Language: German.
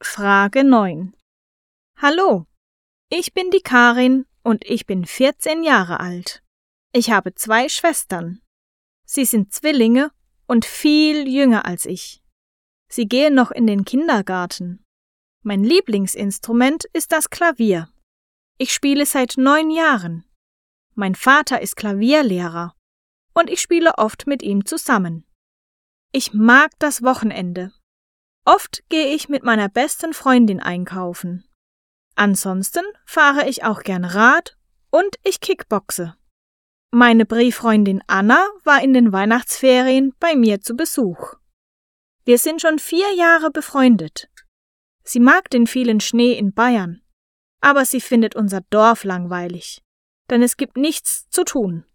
Frage 9. Hallo, ich bin die Karin und ich bin 14 Jahre alt. Ich habe 2 Schwestern. Sie sind Zwillinge und viel jünger als ich. Sie gehen noch in den Kindergarten. Mein Lieblingsinstrument ist das Klavier. Ich spiele seit 9 Jahren. Mein Vater ist Klavierlehrer und ich spiele oft mit ihm zusammen. Ich mag das Wochenende. Oft gehe ich mit meiner besten Freundin einkaufen. Ansonsten fahre ich auch gern Rad und ich kickboxe. Meine Brieffreundin Anna war in den Weihnachtsferien bei mir zu Besuch. Wir sind schon 4 Jahre befreundet. Sie mag den vielen Schnee in Bayern, aber sie findet unser Dorf langweilig, denn es gibt nichts zu tun.